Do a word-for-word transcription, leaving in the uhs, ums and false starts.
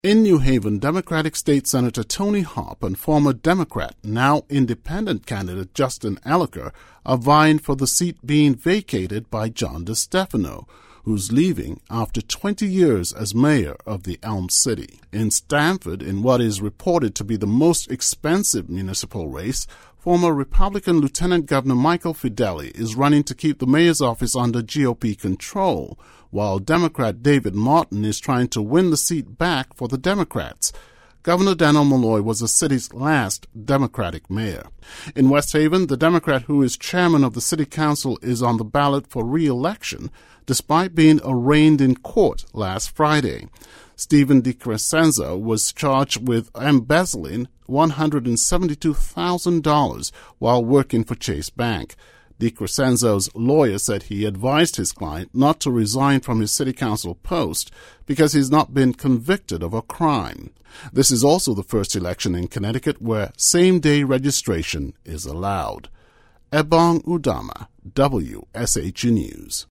In New Haven, Democratic State Senator Tony Harp and former Democrat, now independent candidate Justin Elicker are vying for the seat being vacated by John DeStefano, who's leaving after twenty years as mayor of the Elm City. In Stamford, in what is reported to be the most expensive municipal race, former Republican Lieutenant Governor Michael Fedeli is running to keep the mayor's office under G O P control, while Democrat David Martin is trying to win the seat back for the Democrats. Governor Dannel Malloy was the city's last Democratic mayor. In West Haven, the Democrat who is chairman of the city council is on the ballot for re-election, despite being arraigned in court last Friday. Stephen DiCrescenzo was charged with embezzling one hundred seventy-two thousand dollars while working for Chase Bank. DiCrescenzo's lawyer said he advised his client not to resign from his city council post because he's not been convicted of a crime. This is also the first election in Connecticut where same-day registration is allowed. Ebong Udama, W S H U News.